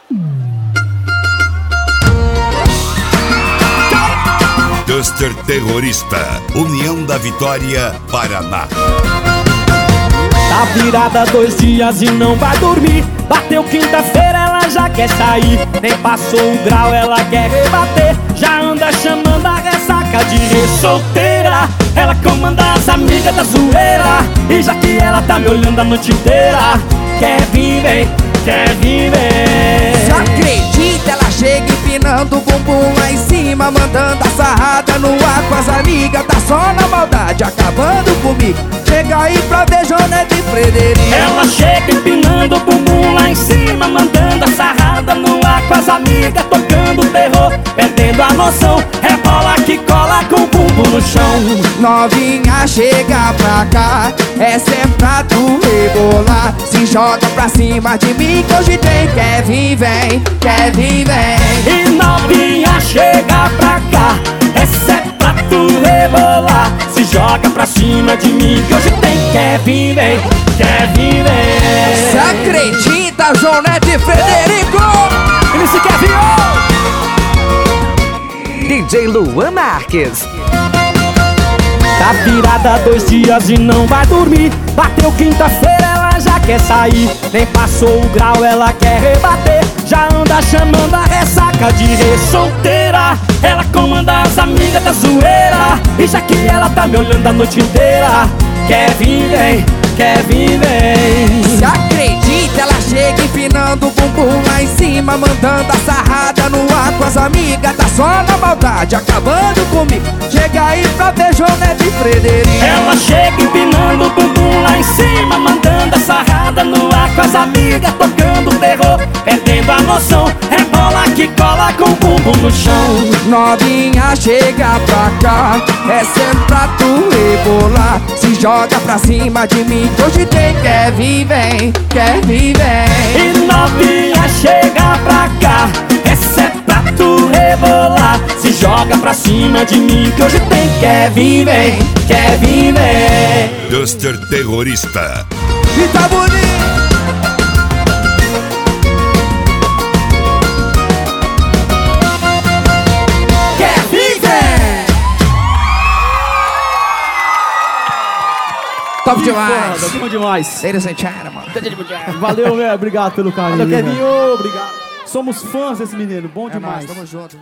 Duster Terrorista, União da Vitória, Paraná. Tá virada 2 dias e não vai dormir. Bateu quinta-feira, ela já quer sair. Nem passou o grau, ela quer rebater. Já anda chamando a ressaca de solteira. Ela comanda as amigas da zoeira. E já que ela tá me olhando a noite inteira, quer vir, vem, quer vir, vem. Você acredita? Ela chega empinando o bumbum lá em cima, mandando a sarrada no ar com as amigas. Tá só na maldade, acabando comigo. Chega aí pra ver Jonete e Frederico. Ela chega empinando o bumbum lá em cima, mandando a sarrada no ar com as amigas, tocando terror, perdendo a noção. Rebola que cola com o bumbum no chão. Novinha, chega pra cá, essa é pra tu rebolar. Se joga pra cima de mim que hoje tem. Quer vir, vem, quer vir, vem. E novinha, chega pra cá, essa é pra tu rebolar. Se joga pra cima de mim que hoje tem. Quer vir, vem, quer vir, vem. Você acredita, Jonete e Frederico? MC Kevin, DJ Luan Marques. tá virada 2 dias e não vai dormir. Bateu quinta-feira, ela já quer sair. Nem passou o grau, ela quer rebater. Já anda chamando a ressaca de solteira. Ela comanda as amigas da zoeira. E já que ela tá me olhando a noite inteira, quer vir, vem, quer vir, vem. Se acredita, ela chega empinando o bumbum lá em cima, mandando a sarrada no ar com as amigas. Tá só na maldade, acabando comigo. Chega aí pra ver Jonete e Frederico. Ela chega empinando o bumbum lá em cima, mandando a sarrada no ar com as amigas, tocando terror, perdendo a noção. Rebola que cola com o bumbum no chão. Novinha, chega pra cá, essa é pra tu rebolar. Se joga pra cima de mim que hoje tem. Quer vir, vem, quer vir, vem. E novinha, chega pra cá, essa é pra tu rebolar. Se joga pra cima de mim que hoje tem. Quer vir, vem, quer vir, vem. Duster Terrorista. E tá bonito. Quer vir, vem. Top demais. Top demais. Ladies and gentlemen. Valeu, velho. Obrigado pelo carinho. Valeu, Kevin. Obrigado. Somos fãs desse menino. Bom demais. Tamo junto.